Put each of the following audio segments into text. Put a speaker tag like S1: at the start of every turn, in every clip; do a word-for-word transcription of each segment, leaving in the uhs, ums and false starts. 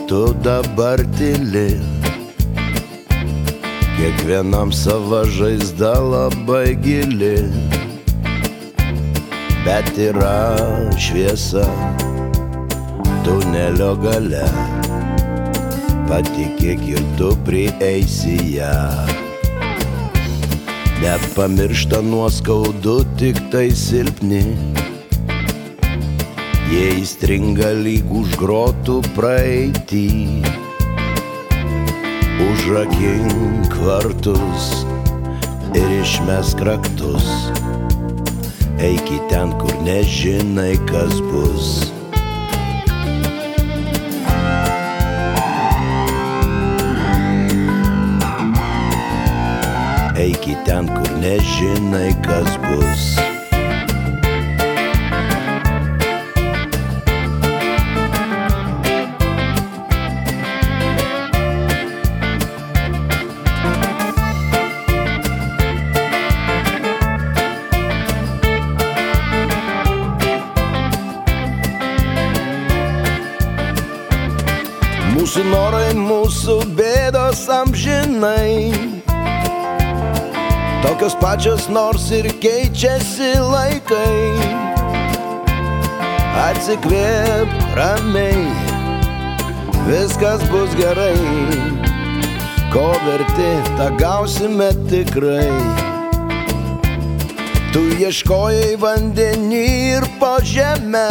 S1: tu dabar tyli, kiekvienam sava žaizda labai gili, bet yra šviesa tunelio gale, patikėk ir tu prieisi ją. Nepamiršta nuoskaudų, tik tai silpni, jie įstringa lyg už grotų praeitį. Užrakink vartus ir išmesk raktus, eik į ten, kur nežinai, kas bus. Eik į ten, kur nežinai, kas bus. Mūsų norai, mūsų bėdos amžinai, tokios pačios nors ir keičiasi laikai. Atsikvėp ramiai, viskas bus gerai, ko verti, tą gausime tikrai. Tu ieškojai vandenį ir po žemę,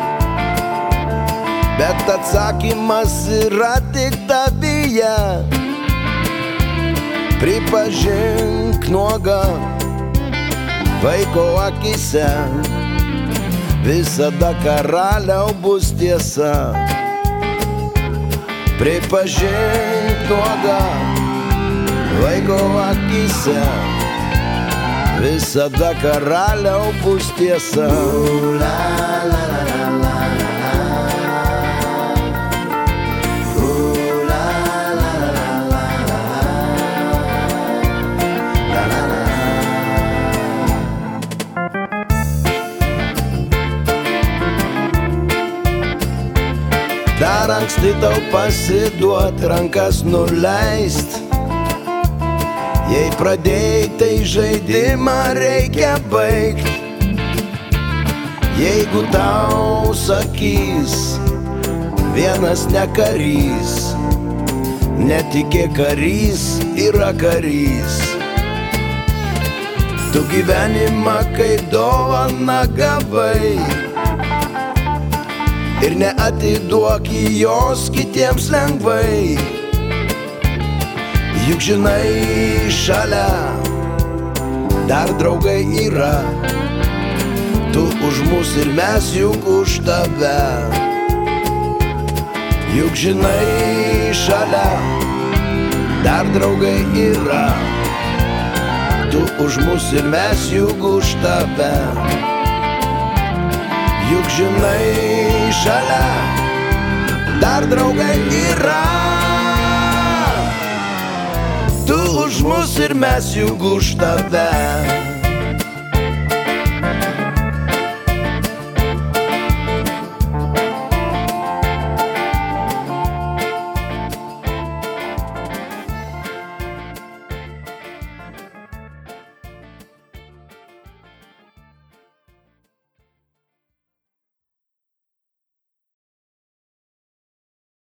S1: bet atsakymas yra tik tavyje. Pripažink nuogą vaiko akise, visada karaliau bus tiesa. Pripažink nuogą vaiko akise, visada karaliau bus tiesa. La, la, la, la, la. Dar anksti tau pasiduot, rankas nuleist. Jei pradėjai, tai žaidimą reikia baigt. Jeigu tau sakys vienas ne karys, netikėk, karys yra karys. Tu gyvenimą kaip dovaną gavai ir neatiduok jos kitiems lengvai. Juk žinai, šalia dar draugai yra, tu už mus ir mes juk už tave. Juk žinai, šalia dar draugai yra, tu už mus ir mes juk už tave. Juk žinai, šalia dar draugai yra, tu už mus ir mes juk už tave.